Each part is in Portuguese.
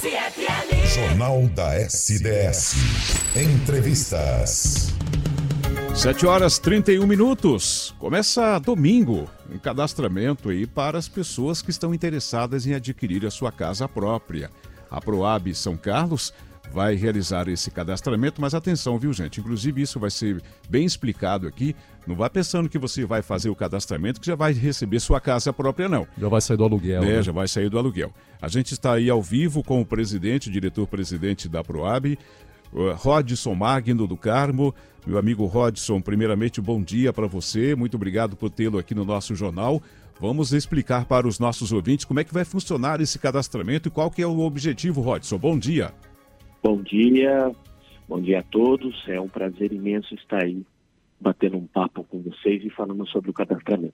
Jornal da SDS. Entrevistas. 7h31. Começa domingo um cadastramento aí para as pessoas que estão interessadas em adquirir a sua casa própria. A Proab São Carlos vai realizar esse cadastramento, mas atenção, viu, gente? Inclusive, isso vai ser bem explicado aqui. Não vá pensando que você vai fazer o cadastramento que já vai receber sua casa própria, não. Já vai sair do aluguel. Né? Já vai sair do aluguel. A gente está aí ao vivo com o presidente, diretor-presidente da Proab, Rodson Magno do Carmo. Meu amigo Rodson, primeiramente, bom dia para você. Muito obrigado por tê-lo aqui no nosso jornal. Vamos explicar para os nossos ouvintes como é que vai funcionar esse cadastramento e qual que é o objetivo, Rodson. Bom dia. Bom dia a todos. É um prazer imenso estar aí batendo um papo com vocês e falando sobre o cadastramento.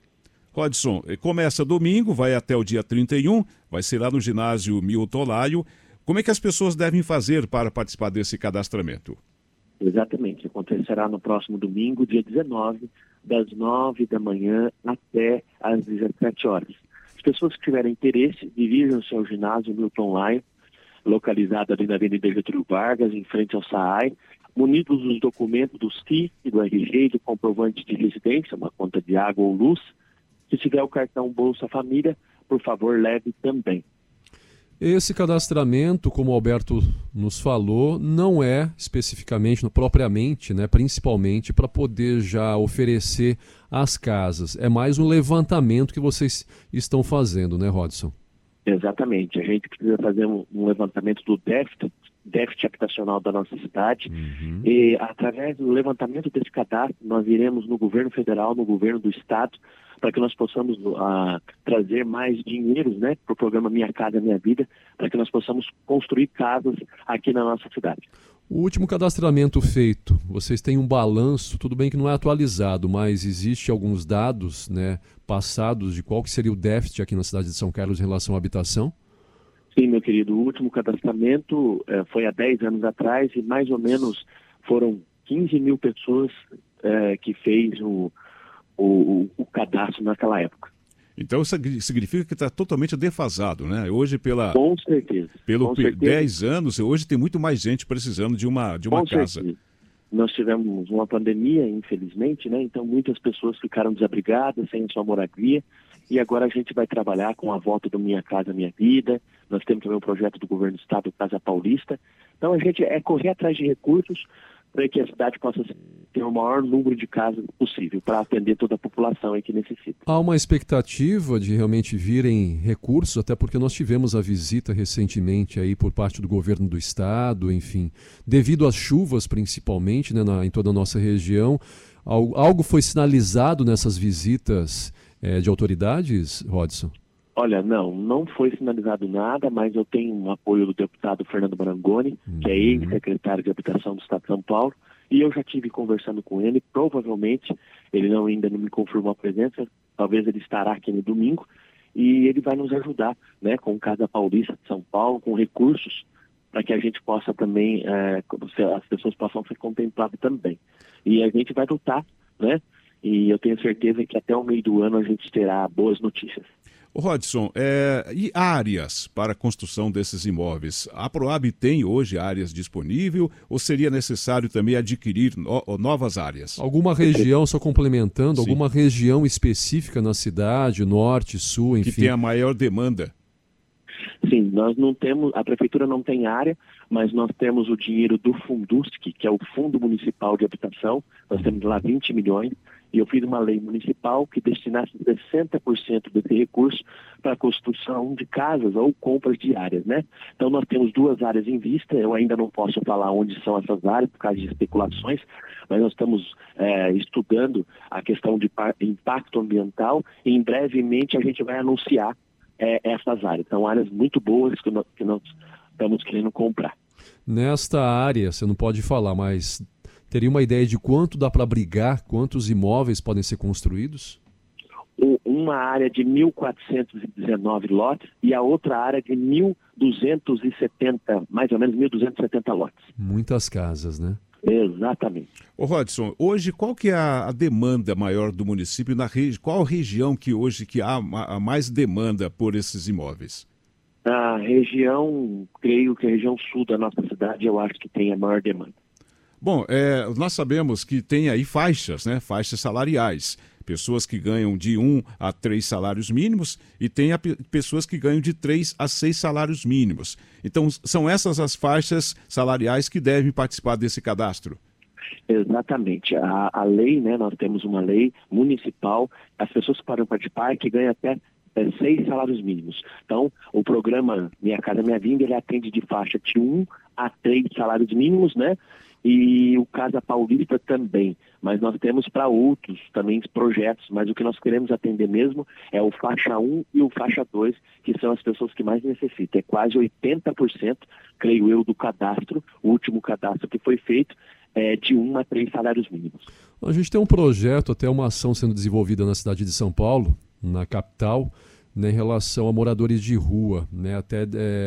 Rodson, começa domingo, vai até o dia 31, vai ser lá no ginásio Milton Laio. Como é que as pessoas devem fazer para participar desse cadastramento? Exatamente, acontecerá no próximo domingo, dia 19, das 9 da manhã até às 17 horas. As pessoas que tiverem interesse, dirijam-se ao ginásio Milton Laio, localizado ali na Avenida Getúlio Vargas, em frente ao SAAI, munidos dos documentos do CIF, do RG e do comprovante de residência, uma conta de água ou luz. Se tiver o cartão Bolsa Família, por favor, leve também. Esse cadastramento, como o Alberto nos falou, não é especificamente, propriamente, né, principalmente para poder já oferecer as casas. É mais um levantamento que vocês estão fazendo, né, Rodson? Exatamente. A gente precisa fazer um levantamento do déficit habitacional da nossa cidade. E, através do levantamento desse cadastro, nós iremos no governo federal, no governo do estado, para que nós possamos trazer mais dinheiro, né, para o programa Minha Casa Minha Vida, para que nós possamos construir casas aqui na nossa cidade. O último cadastramento feito, vocês têm um balanço, tudo bem que não é atualizado, mas existe alguns dados, né, passados de qual que seria o déficit aqui na cidade de São Carlos em relação à habitação? Sim, meu querido, o último cadastramento foi há 10 anos atrás e mais ou menos foram 15 mil pessoas que fez o cadastro naquela época. Então isso significa que está totalmente defasado, né? Hoje, com certeza. Pelo 10 anos, hoje tem muito mais gente precisando de uma casa. Certeza. Nós tivemos uma pandemia, infelizmente, né? Então muitas pessoas ficaram desabrigadas, sem sua moradia, e agora a gente vai trabalhar com a volta do Minha Casa Minha Vida. Nós temos também um projeto do governo do estado, Casa Paulista. Então a gente correr atrás de recursos para que a cidade possa ter o maior número de casas possível para atender toda a população aí que necessita. Há uma expectativa de realmente virem recursos, até porque nós tivemos a visita recentemente aí por parte do governo do estado, enfim, devido às chuvas principalmente, né, em toda a nossa região. Algo foi sinalizado nessas visitas de autoridades, Rodson? Olha, não foi sinalizado nada, mas eu tenho um apoio do deputado Fernando Marangoni, que é ex-secretário de Habitação do Estado de São Paulo, e eu já estive conversando com ele. Provavelmente ele ainda não me confirmou a presença, talvez ele estará aqui no domingo, e ele vai nos ajudar, né, com o Casa Paulista de São Paulo, com recursos, para que a gente possa também, as pessoas possam ser contempladas também. E a gente vai lutar, né, e eu tenho certeza que até o meio do ano a gente terá boas notícias. Rodson, e áreas para a construção desses imóveis? A Proab tem hoje áreas disponíveis ou seria necessário também adquirir novas áreas? Alguma região, só complementando, Sim. Alguma região específica na cidade, norte, sul, enfim? Que tem a maior demanda? Sim, nós não temos, a prefeitura não tem área, mas nós temos o dinheiro do Fundusc, que é o Fundo Municipal de Habitação. Nós temos lá 20 milhões. E eu fiz uma lei municipal que destinasse 60% desse recurso para a construção de casas ou compras de áreas, né? Então nós temos 2 áreas em vista. Eu ainda não posso falar onde são essas áreas por causa de especulações, mas nós estamos estudando a questão de impacto ambiental e em brevemente a gente vai anunciar essas áreas. São áreas muito boas que nós estamos querendo comprar. Nesta área, você não pode falar, mas teria uma ideia de quanto dá para abrigar, quantos imóveis podem ser construídos? Uma área de 1.419 lotes e a outra área de 1.270, mais ou menos 1.270 lotes. Muitas casas, né? Exatamente. Ô Rodson, hoje qual que é a demanda maior do município? Qual região que hoje há mais demanda por esses imóveis? A região, creio que a região sul da nossa cidade, eu acho que tem a maior demanda. Bom, nós sabemos que tem aí faixas, né? Faixas salariais. Pessoas que ganham de 1 a 3 salários mínimos e tem pessoas que ganham de 3 a 6 salários mínimos. Então, são essas as faixas salariais que devem participar desse cadastro? Exatamente. A lei, né, nós temos uma lei municipal, as pessoas que podem participar que ganham até 6 salários mínimos. Então, o programa Minha Casa Minha Vida, ele atende de faixa de 1 a 3 salários mínimos, né? E o Casa Paulista também, mas nós temos para outros também projetos, mas o que nós queremos atender mesmo é o faixa 1 e o faixa 2, que são as pessoas que mais necessitam. É quase 80%, creio eu, do cadastro, o último cadastro que foi feito, de 1 a 3 salários mínimos. A gente tem um projeto, até uma ação sendo desenvolvida na cidade de São Paulo, na capital, né, em relação a moradores de rua, né, até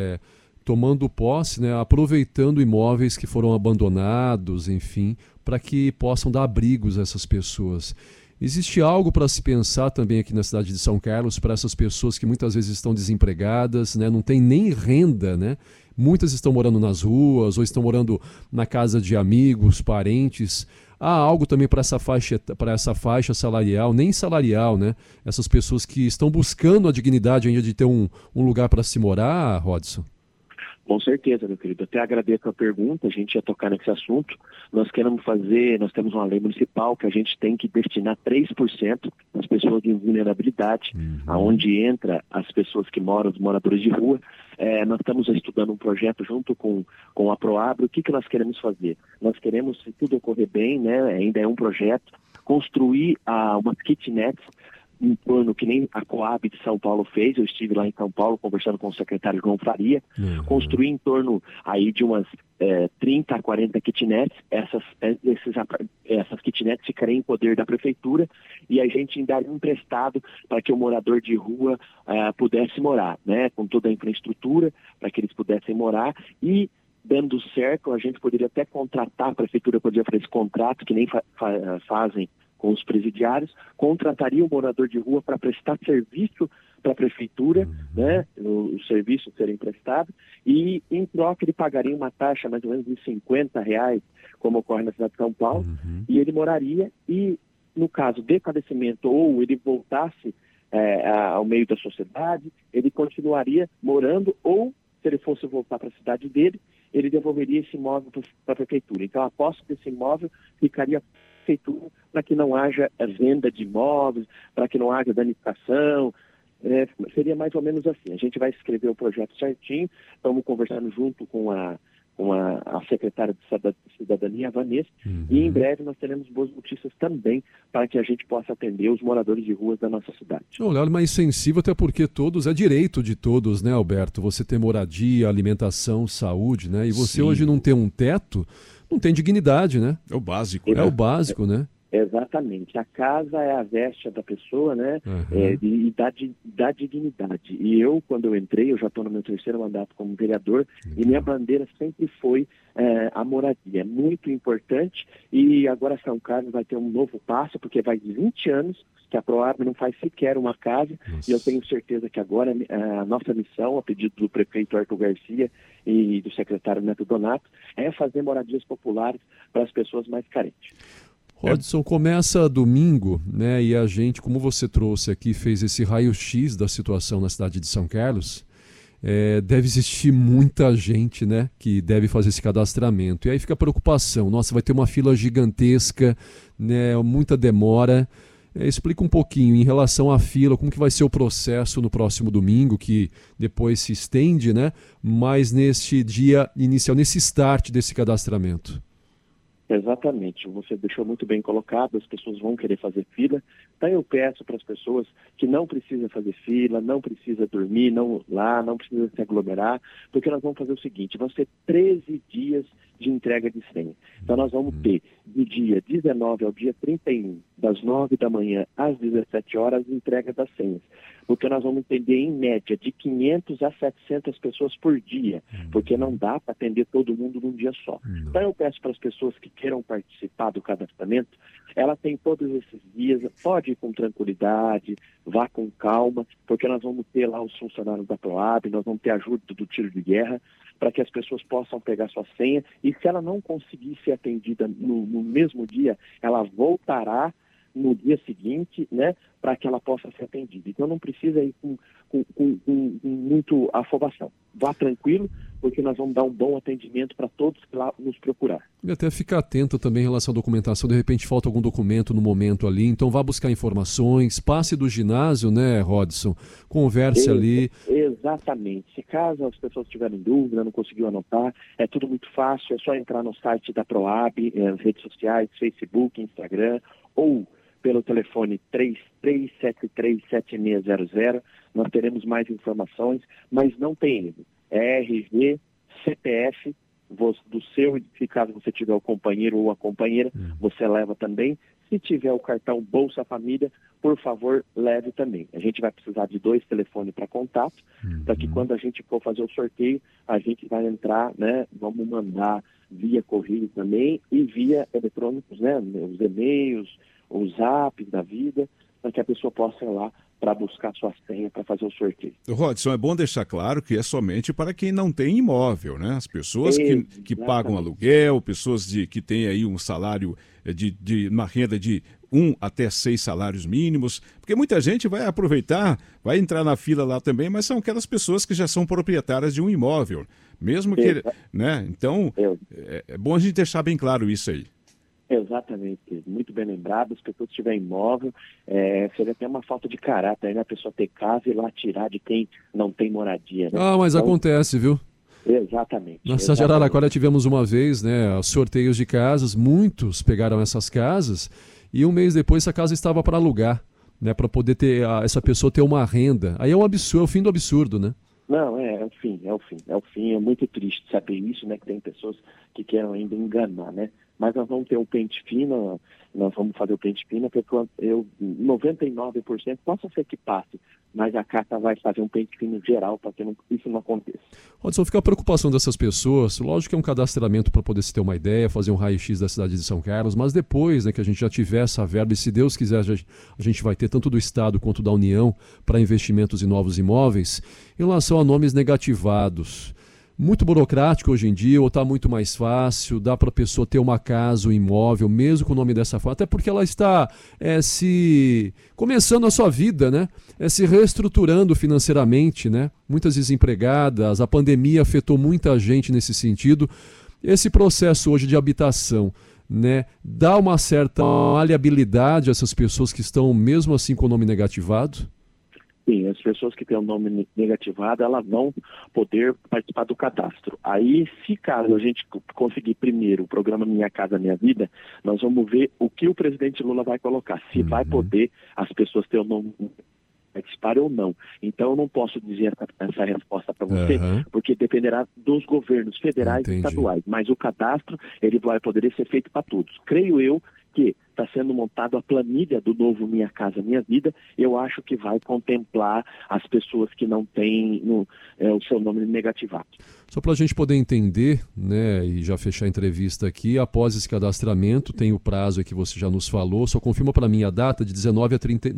tomando posse, né, aproveitando imóveis que foram abandonados, enfim, para que possam dar abrigos a essas pessoas. Existe algo para se pensar também aqui na cidade de São Carlos para essas pessoas que muitas vezes estão desempregadas, né, não têm nem renda, né? Muitas estão morando nas ruas ou estão morando na casa de amigos, parentes. Há algo também para essa faixa salarial, nem salarial, né? Essas pessoas que estão buscando a dignidade ainda de ter um lugar para se morar, Rodson? Com certeza, meu querido. Até agradeço a pergunta, a gente ia tocar nesse assunto. Nós temos uma lei municipal que a gente tem que destinar 3% das pessoas em vulnerabilidade, aonde entra as pessoas que moram, os moradores de rua. Nós estamos estudando um projeto junto com a Proab. O que nós queremos fazer? Nós queremos, se tudo ocorrer bem, né, ainda é um projeto, construir umas kitnets em torno, que nem a Coab de São Paulo fez. Eu estive lá em São Paulo conversando com o secretário João Faria, construir em torno aí de umas 30 a 40 kitnets. Essas kitnets ficariam em poder da prefeitura e a gente daria um emprestado para que o morador de rua pudesse morar, né, com toda a infraestrutura para que eles pudessem morar. E dando certo, a gente poderia até contratar, a prefeitura poderia fazer esse contrato, que nem fazem com os presidiários, contrataria o morador de rua para prestar serviço para a prefeitura, né, o serviço ser emprestado, e em troca ele pagaria uma taxa mais ou menos de R$50, como ocorre na cidade de São Paulo, e ele moraria, e no caso de falecimento ou ele voltasse ao meio da sociedade, ele continuaria morando, ou se ele fosse voltar para a cidade dele, ele devolveria esse imóvel para a prefeitura. Então a posse desse imóvel ficaria prefeitura, para que não haja venda de imóveis, para que não haja danificação. Seria mais ou menos assim. A gente vai escrever o projeto certinho, estamos conversando junto com a secretária de Cidadania, a Vanessa, e em breve nós teremos boas notícias também para que a gente possa atender os moradores de ruas da nossa cidade. Um olhar mais sensível, até porque é direito de todos, né, Alberto? Você ter moradia, alimentação, saúde, né? E você hoje não ter um teto, não tem dignidade, né? É o básico, né? É o básico, né? Exatamente. A casa é a veste da pessoa, né? E dá dignidade. E eu, quando eu entrei, eu já estou no meu 3º mandato como vereador, e minha bandeira sempre foi a moradia. É muito importante, e agora São Carlos vai ter um novo passo, porque vai de 20 anos que a Proab não faz sequer uma casa. E eu tenho certeza que agora a nossa missão, a pedido do prefeito Arthur Garcia e do secretário Neto Donato, é fazer moradias populares para as pessoas mais carentes. Rodson, começa domingo, né? E a gente, como você trouxe aqui, fez esse raio-x da situação na cidade de São Carlos. Deve existir muita gente, né, que deve fazer esse cadastramento. E aí fica a preocupação. Nossa, vai ter uma fila gigantesca, né? Muita demora. Explica um pouquinho em relação à fila, como que vai ser o processo no próximo domingo, que depois se estende, né? Mas neste dia inicial, nesse start desse cadastramento. Exatamente, você deixou muito bem colocado, as pessoas vão querer fazer fila. Então eu peço para as pessoas que não precisam fazer fila, não precisa dormir não precisa se aglomerar, porque nós vamos fazer o seguinte: vão ser 13 dias de entrega de senha. Então nós vamos ter do dia 19 ao dia 31, das 9 da manhã às 17 horas, entrega das senhas. Porque nós vamos atender em média de 500 a 700 pessoas por dia, porque não dá para atender todo mundo num dia só. Então eu peço para as pessoas que queiram participar do cadastramento, ela tem todos esses dias, pode pode ir com tranquilidade, vá com calma, porque nós vamos ter lá os funcionários da Proab, nós vamos ter a ajuda do tiro de guerra, para que as pessoas possam pegar sua senha, e se ela não conseguir ser atendida no mesmo dia, ela voltará no dia seguinte, né, para que ela possa ser atendida. Então não precisa ir com muito afobação. Vá tranquilo, porque nós vamos dar um bom atendimento para todos que lá nos procurar. E até ficar atento também em relação à documentação, de repente falta algum documento no momento ali, então vá buscar informações, passe do ginásio, né, Rodson, converse ali. Exatamente. Se caso as pessoas tiverem dúvida, não conseguiu anotar, é tudo muito fácil, é só entrar no site da Proab, nas redes sociais, Facebook, Instagram, ou pelo telefone 33737600, nós teremos mais informações, mas não tem erro. É RG, CPF, do seu, se caso você tiver o companheiro ou a companheira, você leva também. Se tiver o cartão Bolsa Família, por favor, leve também. A gente vai precisar de 2 telefones para contato, para que quando a gente for fazer o sorteio, a gente vai entrar, né? Vamos mandar via correio também e via eletrônicos, né? Os e-mails, os apps da vida, para que a pessoa possa ir lá para buscar sua senha para fazer o sorteio. Rodson, é bom deixar claro que é somente para quem não tem imóvel, né? As pessoas que pagam aluguel, pessoas que têm aí um salário uma renda de 1 até 6 salários mínimos, porque muita gente vai aproveitar, vai entrar na fila lá também, mas são aquelas pessoas que já são proprietárias de um imóvel, mesmo que, né? Então, é bom a gente deixar bem claro isso aí. Exatamente, muito bem lembrado. Se a pessoa tiver imóvel, seria até uma falta de caráter, né? A pessoa ter casa e lá tirar de quem não tem moradia, né? Mas então, acontece, viu? Exatamente. Nós de Araraquara tivemos uma vez, né, sorteios de casas, muitos pegaram essas casas e um mês depois essa casa estava para alugar, né, para poder ter essa pessoa ter uma renda. Aí é um absurdo, é o fim do absurdo, né? Não, é o fim. É muito triste saber isso, né? Que tem pessoas que querem ainda enganar, né? Mas nós vamos ter um pente fino, nós vamos fazer o pente fino, porque 99% possa ser que passe, mas a carta vai fazer um pente fino geral para que isso não aconteça. Rodson, fica a preocupação dessas pessoas, lógico que é um cadastramento para poder se ter uma ideia, fazer um raio-x da cidade de São Carlos, mas depois, né, que a gente já tiver essa verba, e se Deus quiser a gente vai ter tanto do Estado quanto da União para investimentos em novos imóveis, em relação a nomes negativados. Muito burocrático hoje em dia, ou está muito mais fácil, dá para a pessoa ter uma casa, um imóvel, mesmo com o nome dessa forma, até porque ela está começando a sua vida, né? Se reestruturando financeiramente, né? Muitas desempregadas, a pandemia afetou muita gente nesse sentido. Esse processo hoje de habitação, né, dá uma certa maleabilidade a essas pessoas que estão mesmo assim com o nome negativado? Sim, as pessoas que têm o nome negativado, elas vão poder participar do cadastro. Aí, se caso a gente conseguir primeiro o programa Minha Casa Minha Vida, nós vamos ver o que o presidente Lula vai colocar, se vai poder as pessoas ter o nome participar ou não. Então eu não posso dizer essa resposta para você, porque dependerá dos governos federais e estaduais, mas o cadastro ele vai poder ser feito para todos. Creio eu que está sendo montada a planilha do novo Minha Casa Minha Vida, eu acho que vai contemplar as pessoas que não têm o seu nome negativado. Só para a gente poder entender, né, e já fechar a entrevista aqui, após esse cadastramento, tem o prazo que você já nos falou, só confirma para mim a data de 19 a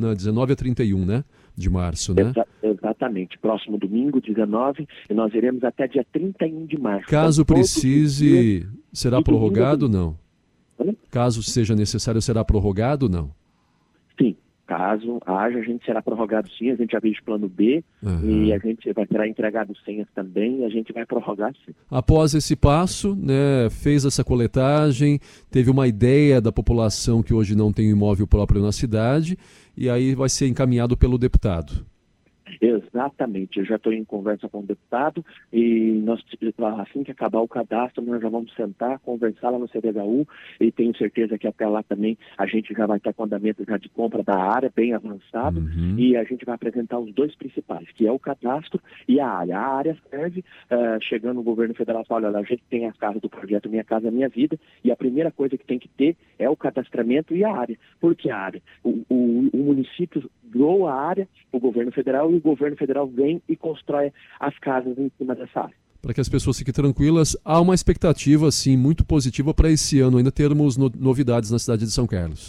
31, né, de março, né? Exatamente, próximo domingo, 19, e nós iremos até dia 31 de março. Caso precise, será prorrogado ou não? Caso seja necessário, será prorrogado ou não? Sim, caso haja, a gente será prorrogado sim, a gente já viu de plano B, e a gente vai ter entregado senhas também, e a gente vai prorrogar sim. Após esse passo, né, fez essa coletagem, teve uma ideia da população que hoje não tem imóvel próprio na cidade, e aí vai ser encaminhado pelo deputado. Exatamente, eu já estou em conversa com o deputado e nós, assim que acabar o cadastro, nós já vamos sentar, conversar lá no CDHU e tenho certeza que até lá também a gente já vai estar com andamento já de compra da área bem avançado e a gente vai apresentar os dois principais, que é o cadastro e a área. A área serve, chegando o governo federal, fala, olha, a gente tem as casas do projeto Minha Casa Minha Vida e a primeira coisa que tem que ter é o cadastramento e a área. Por que a área? O município doa a área, o governo federal, e o governo federal vem e constrói as casas em cima dessa área. Para que as pessoas fiquem tranquilas, há uma expectativa, sim, muito positiva para esse ano ainda termos novidades na cidade de São Carlos.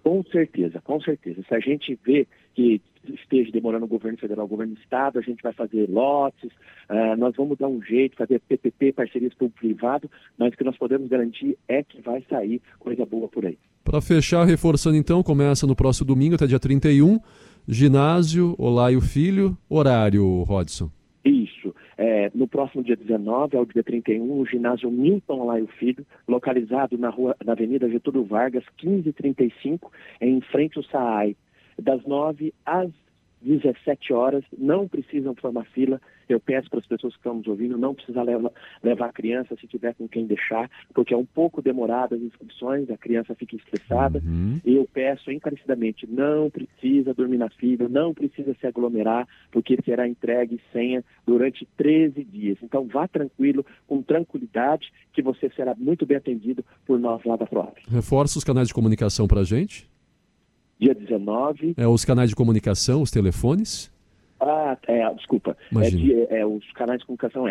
Com certeza, com certeza. Se a gente vê que esteja demorando o governo federal, o governo do estado, a gente vai fazer lotes, nós vamos dar um jeito, fazer PPP, parcerias público-privado, mas o que nós podemos garantir é que vai sair coisa boa por aí. Para fechar, reforçando então, começa no próximo domingo até dia 31, ginásio Olaio Filho, horário, Rodson. Isso. No próximo dia 19 ao dia 31, o ginásio Milton Olaio Filho, localizado na Avenida Getúlio Vargas, 1535, em frente ao SAAI, das 9 às 17 horas, não precisam formar fila. Eu peço para as pessoas que estão nos ouvindo, não precisa levar a criança se tiver com quem deixar, porque é um pouco demorado as inscrições, a criança fica estressada. E eu peço encarecidamente, não precisa dormir na fila, não precisa se aglomerar, porque será entregue senha durante 13 dias. Então vá tranquilo, com tranquilidade, que você será muito bem atendido por nós lá da PROAB. Reforça os canais de comunicação para a gente. Dia 19. Os canais de comunicação, os telefones? Desculpa. Os canais de comunicação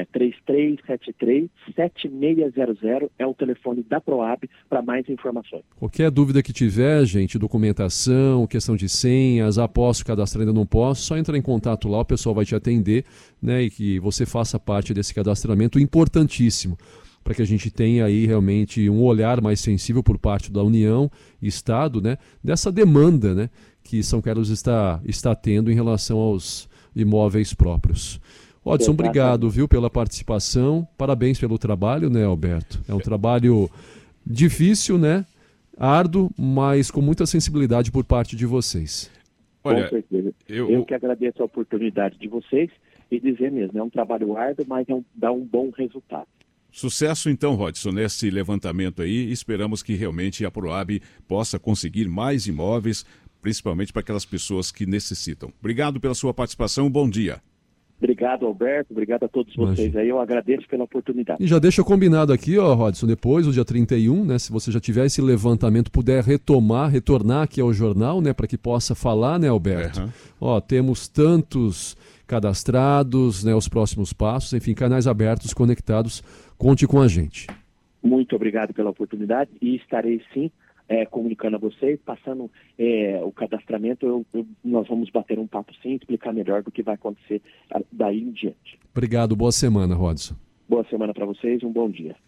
3373-7600 é o telefone da PROAB para mais informações. Qualquer dúvida que tiver, gente, documentação, questão de senhas, posso cadastrar, ainda não posso, só entra em contato lá, o pessoal vai te atender, né, e que você faça parte desse cadastramento importantíssimo, para que a gente tenha aí realmente um olhar mais sensível por parte da União e Estado, né, dessa demanda, né, que São Carlos está tendo em relação aos imóveis próprios. Rodson, obrigado, viu, pela participação, parabéns pelo trabalho, né, Alberto? É um trabalho difícil, né, árduo, mas com muita sensibilidade por parte de vocês. Olha, com certeza. Eu que agradeço a oportunidade de vocês e dizer mesmo, é um trabalho árduo, mas dá um bom resultado. Sucesso então, Rodson, nesse levantamento aí. Esperamos que realmente a PROAB possa conseguir mais imóveis, principalmente para aquelas pessoas que necessitam. Obrigado pela sua participação, bom dia. Obrigado, Alberto, obrigado a todos vocês aí, eu agradeço pela oportunidade. E já deixa combinado aqui, Rodson, depois, o dia 31, né, se você já tiver esse levantamento, puder retornar aqui ao jornal, né, para que possa falar, né, Alberto? Temos tantos cadastrados, né, os próximos passos, enfim, canais abertos, conectados, conte com a gente. Muito obrigado pela oportunidade e estarei sim comunicando a vocês, passando o cadastramento, nós vamos bater um papo sim, explicar melhor do que vai acontecer daí em diante. Obrigado, boa semana, Rodson. Boa semana para vocês, um bom dia.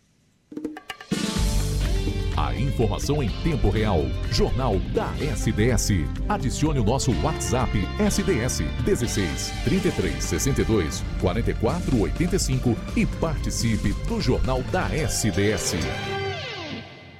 A informação em tempo real. Jornal da SDS. Adicione o nosso WhatsApp SDS 16 33 62 44 85 e participe do Jornal da SDS.